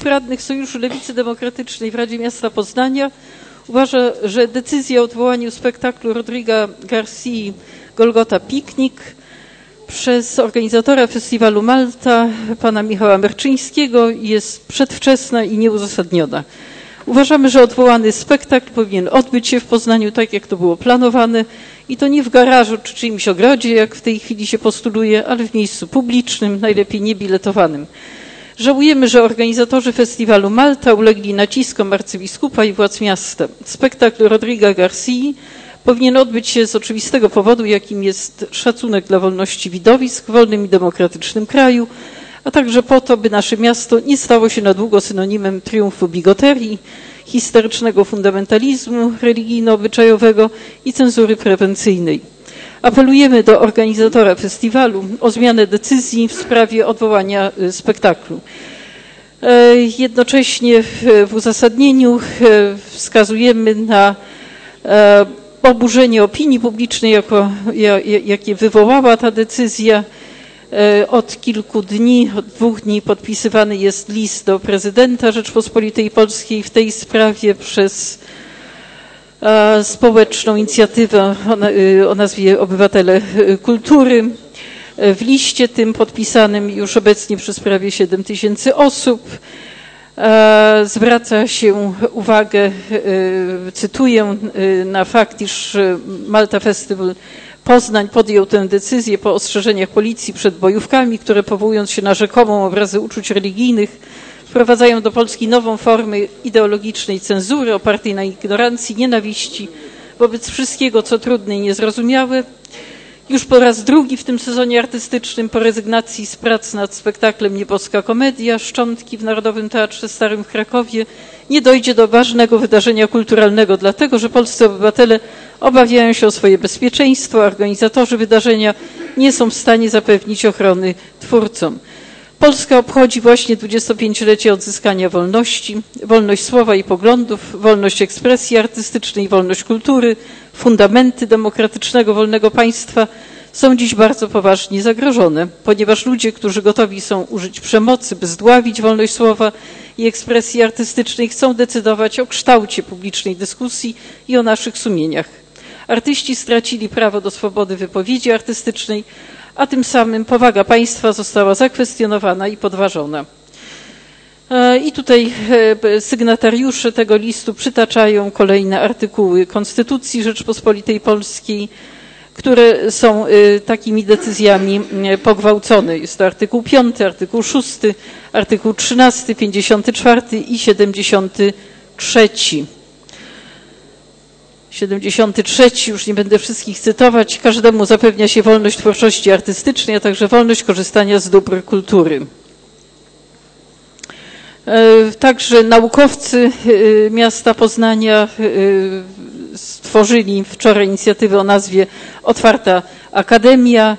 Klub Radnych Sojuszu Lewicy Demokratycznej w Radzie Miasta Poznania uważa, że decyzja o odwołaniu spektaklu Rodriga Garcii Golgota Piknik przez organizatora festiwalu Malta, pana Michała Merczyńskiego, jest przedwczesna i nieuzasadniona. Uważamy, że odwołany spektakl powinien odbyć się w Poznaniu tak, jak to było planowane i to nie w garażu czy czyimś ogrodzie, jak w tej chwili się postuluje, ale w miejscu publicznym, najlepiej niebiletowanym. Żałujemy, że organizatorzy festiwalu Malta ulegli naciskom arcybiskupa i władz miasta. Spektakl Rodriga Garcii powinien odbyć się z oczywistego powodu, jakim jest szacunek dla wolności widowisk w wolnym i demokratycznym kraju, a także po to, by nasze miasto nie stało się na długo synonimem triumfu bigoterii, histerycznego fundamentalizmu religijno-obyczajowego i cenzury prewencyjnej. Apelujemy do organizatora festiwalu o zmianę decyzji w sprawie odwołania spektaklu. Jednocześnie w uzasadnieniu wskazujemy na oburzenie opinii publicznej, jakie wywołała ta decyzja. Od kilku dni, od 2 dni podpisywany jest list do prezydenta Rzeczpospolitej Polskiej w tej sprawie przez społeczną inicjatywę o nazwie Obywatele Kultury. W liście tym podpisanym już obecnie przez prawie 7 000 osób zwraca się uwagę, cytuję, na fakt, iż Malta Festival Poznań podjął tę decyzję po ostrzeżeniach policji przed bojówkami, które powołując się na rzekomą obrazę uczuć religijnych wprowadzają do Polski nową formę ideologicznej cenzury opartej na ignorancji, nienawiści wobec wszystkiego, co trudne i niezrozumiałe. Już po raz drugi w tym sezonie artystycznym, po rezygnacji z prac nad spektaklem Nieboska Komedia Szczątki w Narodowym Teatrze Starym w Krakowie, nie dojdzie do ważnego wydarzenia kulturalnego, dlatego że polscy obywatele obawiają się o swoje bezpieczeństwo, a organizatorzy wydarzenia nie są w stanie zapewnić ochrony twórcom. Polska obchodzi właśnie 25-lecie odzyskania wolności, wolność słowa i poglądów, wolność ekspresji artystycznej, wolność kultury, fundamenty demokratycznego, wolnego państwa są dziś bardzo poważnie zagrożone, ponieważ ludzie, którzy gotowi są użyć przemocy, by zdławić wolność słowa i ekspresji artystycznej, chcą decydować o kształcie publicznej dyskusji i o naszych sumieniach. Artyści stracili prawo do swobody wypowiedzi artystycznej, a tym samym powaga państwa została zakwestionowana i podważona. I tutaj sygnatariusze tego listu przytaczają kolejne artykuły Konstytucji Rzeczpospolitej Polskiej, które są takimi decyzjami pogwałcone. Jest to artykuł 5, artykuł 6, artykuł 13, 54 i 73. 73, już nie będę wszystkich cytować, każdemu zapewnia się wolność twórczości artystycznej, a także wolność korzystania z dóbr kultury. Także naukowcy miasta Poznania stworzyli wczoraj inicjatywę o nazwie Otwarta Akademia.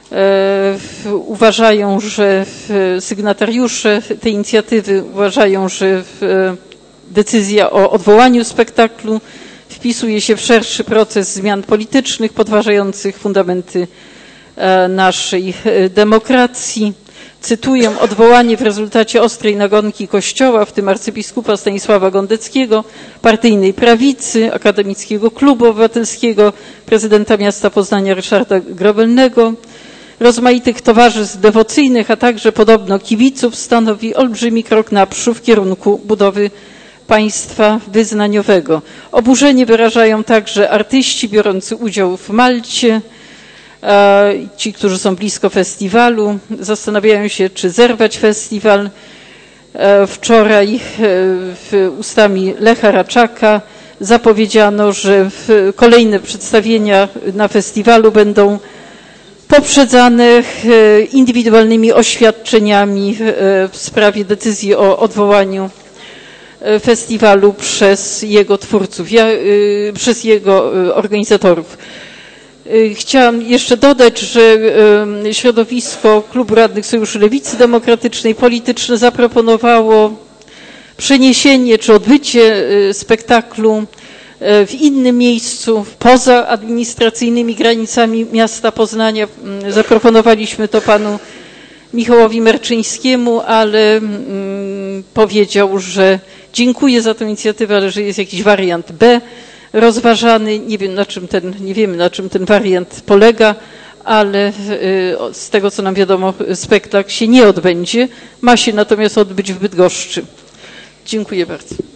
Uważają, że sygnatariusze tej inicjatywy uważają, że decyzja o odwołaniu spektaklu wpisuje się w szerszy proces zmian politycznych podważających fundamenty naszej demokracji. Cytuję: odwołanie w rezultacie ostrej nagonki Kościoła, w tym arcybiskupa Stanisława Gondeckiego, partyjnej prawicy, Akademickiego Klubu Obywatelskiego, prezydenta miasta Poznania Ryszarda Grobelnego, rozmaitych towarzystw dewocyjnych, a także podobno kibiców, stanowi olbrzymi krok naprzód w kierunku budowy państwa wyznaniowego. Oburzenie wyrażają także artyści biorący udział w Malcie, ci, którzy są blisko festiwalu, zastanawiają się, czy zerwać festiwal. Wczoraj ustami Lecha Raczaka zapowiedziano, że kolejne przedstawienia na festiwalu będą poprzedzane indywidualnymi oświadczeniami w sprawie decyzji o odwołaniu festiwalu przez jego twórców, przez jego organizatorów. Chciałam jeszcze dodać, że środowisko Klubu Radnych Sojuszu Lewicy Demokratycznej polityczne zaproponowało przeniesienie czy odbycie spektaklu w innym miejscu, poza administracyjnymi granicami miasta Poznania. Zaproponowaliśmy to panu Michałowi Merczyńskiemu, ale powiedział, że dziękuję za tę inicjatywę, ale że jest jakiś wariant B rozważany. Nie wiemy, na czym ten wariant polega, ale z tego, co nam wiadomo, spektakl się nie odbędzie. Ma się natomiast odbyć w Bydgoszczy. Dziękuję bardzo.